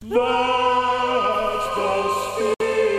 That's the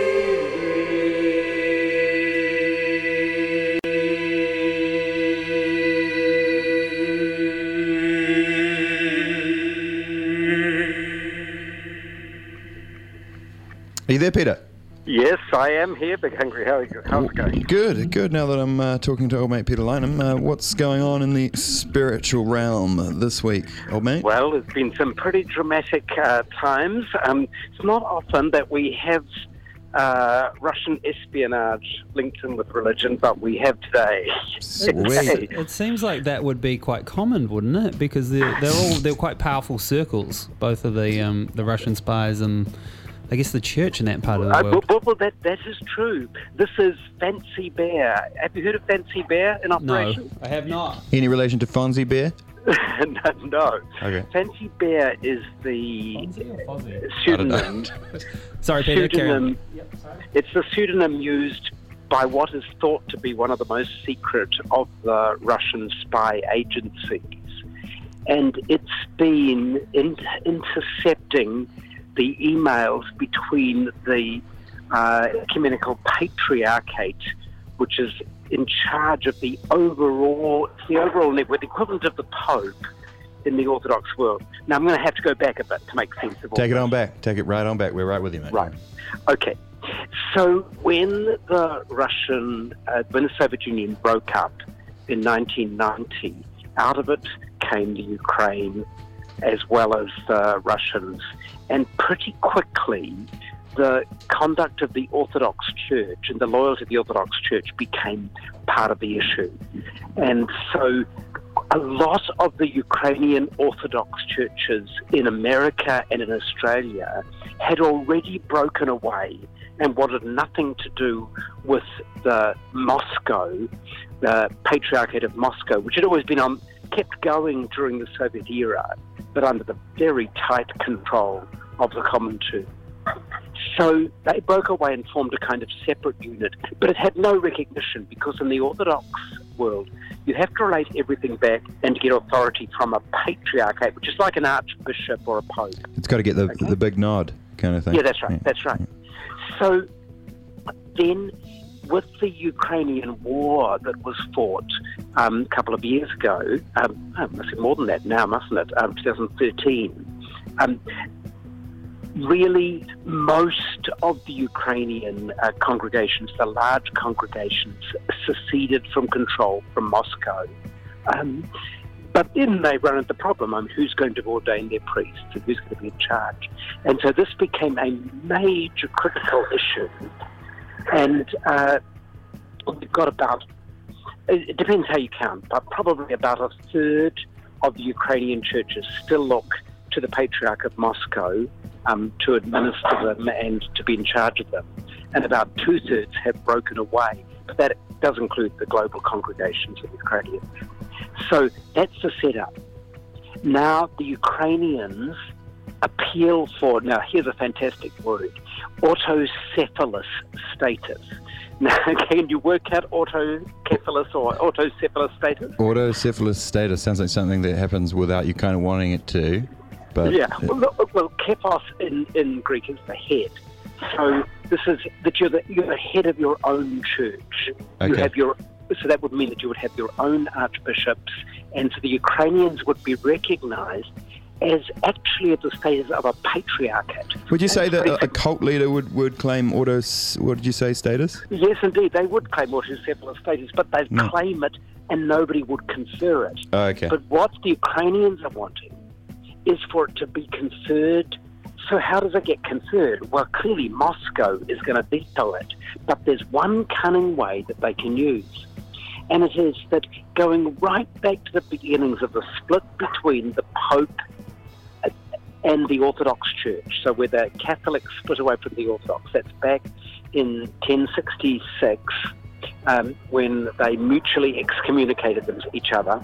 Are you there, Peter? Yes, I am here, Big Hungry. How's it going? Good. Now that I'm talking to old mate Peter Lynham, what's going on in the spiritual realm this week, old mate? Well, there's been some pretty dramatic times. It's not often that we have Russian espionage linked in with religion, but we have today. Sweet. It seems like that would be quite common, wouldn't it? Because they're quite powerful circles, both of the Russian spies and I guess the church in that part of the world. Well, that is true. This is Fancy Bear. Have you heard of Fancy Bear in operation? No, I have not. Any relation to Fonzie Bear? No. Okay. Fancy Bear is the pseudonym. Sorry, Peter. Pseudonym. It's the pseudonym used by what is thought to be one of the most secret of the Russian spy agencies. And it's been intercepting the emails between the Ecumenical Patriarchate, which is in charge of the overall network, the equivalent of the Pope in the Orthodox world. Now, I'm going to have to go back a bit to make sense of all Take it this. on back. Take it right on back. We're right with you, mate. Right. Okay. So when when the Soviet Union broke up in 1990, out of it came the Ukraine as well as the Russians. And pretty quickly, the conduct of the Orthodox Church and the loyalty of the Orthodox Church became part of the issue. And so a lot of the Ukrainian Orthodox churches in America and in Australia had already broken away and wanted nothing to do with the Patriarchate of Moscow, which had always been kept going during the Soviet era, but under the very tight control of the Comintern. So they broke away and formed a kind of separate unit, but it had no recognition because in the Orthodox world, you have to relate everything back and get authority from a patriarchate, which is like an archbishop or a pope. It's got to get the big nod kind of thing. Yeah, that's right. That's right. So then, with the Ukrainian war that was fought a couple of years ago, must be more than that now, mustn't it? 2013. Really, most of the Ukrainian congregations, the large congregations, seceded from control from Moscow. But then they run into the problem, who's going to ordain their priests and who's going to be in charge? And so this became a major critical issue. And we've got it depends how you count, but probably about a third of the Ukrainian churches still look to the Patriarch of Moscow to administer them and to be in charge of them. And about 2/3 have broken away. But that does include the global congregations of Ukrainians. So that's the setup. Now the Ukrainians appeal for, now here's a fantastic word, autocephalous status. Now, can you work out autocephalous or autocephalous status? Autocephalous status sounds like something that happens without you kind of wanting it to. But yeah, well, kephos in Greek is the head. So this is that you're the head of your own church. Okay. So that would mean that you would have your own archbishops, and so the Ukrainians would be recognized as actually at the status of a patriarchate. Would you say that a cult leader would claim what did you say, status? Yes, indeed, they would claim autocephalous status, but they'd claim it and nobody would confer it. Oh, okay. But what the Ukrainians are wanting is for it to be conferred. So how does it get conferred? Well, clearly Moscow is going to veto it, but there's one cunning way that they can use. And it is that going right back to the beginnings of the split between the Pope and the Orthodox Church, so where the Catholics split away from the Orthodox, that's back in 1066, when they mutually excommunicated them to each other.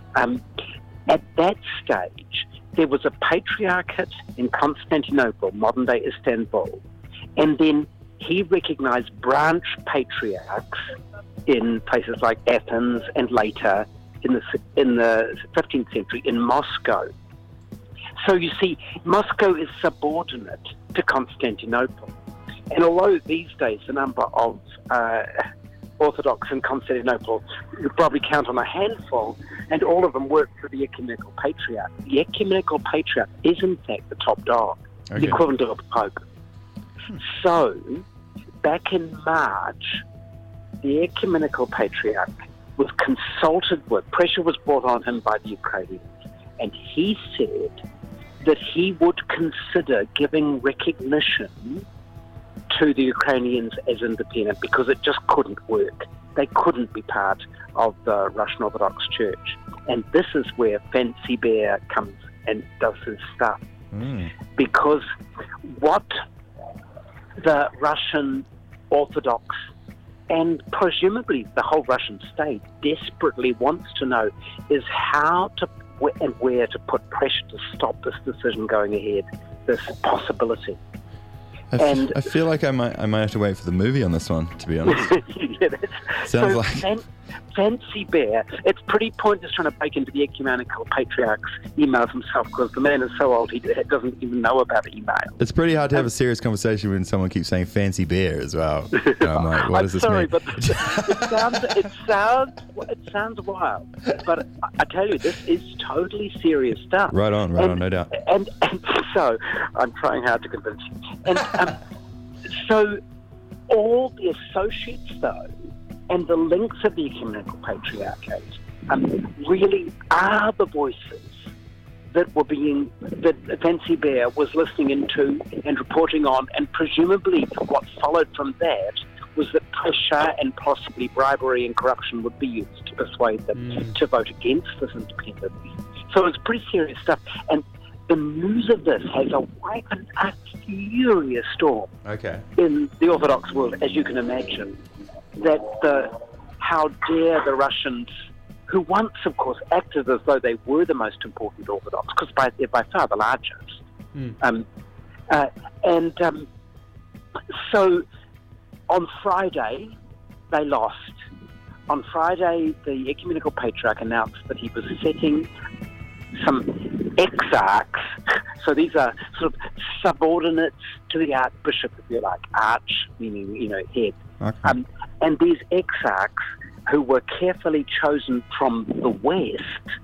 At that stage, there was a patriarchate in Constantinople, modern-day Istanbul, and then he recognized branch patriarchs in places like Athens and later in the 15th century in Moscow. So you see, Moscow is subordinate to Constantinople. And although these days the number of Orthodox in Constantinople, you probably count on a handful, and all of them work for the Ecumenical Patriarch. The Ecumenical Patriarch is in fact the top dog, the equivalent of a pope. So, back in March, the Ecumenical Patriarch was consulted with, pressure was brought on him by the Ukrainians, and he said that he would consider giving recognition to the Ukrainians as independent because it just couldn't work. They couldn't be part of the Russian Orthodox Church. And this is where Fancy Bear comes and does his stuff. Because what the Russian Orthodox and presumably the whole Russian state desperately wants to know is how to and where to put pressure to stop this decision going ahead, this possibility. I feel like I might have to wait for the movie on this one, to be honest. Sounds like Fancy Bear. It's pretty pointless trying to break into the Ecumenical Patriarch's emails himself because the man is so old he doesn't even know about email. It's pretty hard to have a serious conversation when someone keeps saying Fancy Bear as well. And I'm like, what does this mean? But it sounds wild. But I tell you, this is totally serious stuff. Right on, no doubt. And so I'm trying hard to convince you. And so all the associates, though, and the links of the Ecumenical Patriarchate really are the voices that Fancy Bear was listening into and reporting on, and presumably what followed from that was that pressure and possibly bribery and corruption would be used to persuade them to vote against this independence. So it's pretty serious stuff. And the news of this has awakened a furious storm in the Orthodox world, as you can imagine. That how dare the Russians, who once, of course, acted as though they were the most important Orthodox, because they're by far the largest. So on Friday, they lost. On Friday, the Ecumenical Patriarch announced that he was setting some exarchs, so these are sort of subordinates to the Archbishop, if you like, arch, meaning, head. And these exarchs, who were carefully chosen from the West,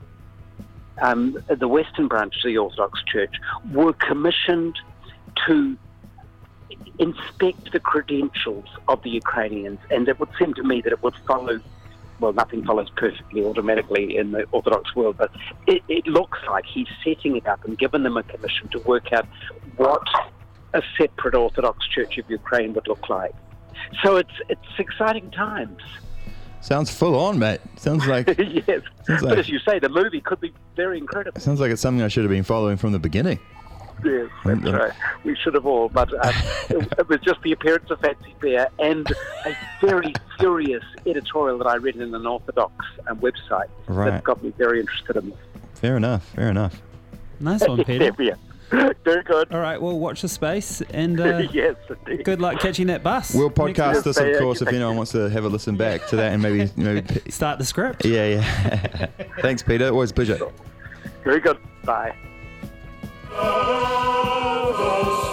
the Western branch of the Orthodox Church, were commissioned to inspect the credentials of the Ukrainians. And it would seem to me that it would follow, well, nothing follows perfectly automatically in the Orthodox world, but it looks like he's setting it up and given them a commission to work out what a separate Orthodox Church of Ukraine would look like. So it's exciting times. Sounds full on, mate. Sounds like yes. But as you say, the movie could be very incredible. Sounds like it's something I should have been following from the beginning. Yes, that's right. We should have all, but it was just the appearance of Fancy Bear and a very furious editorial that I read in an Orthodox website that got me very interested in this. Fair enough. Nice one, Peter. Yeah. Very good. All right, well, watch the space, and yes, indeed. Good luck catching that bus. We'll podcast this, of course, if anyone wants to have a listen back to that and maybe start the script. Yeah. Thanks, Peter. Always a pleasure. Very good. Bye.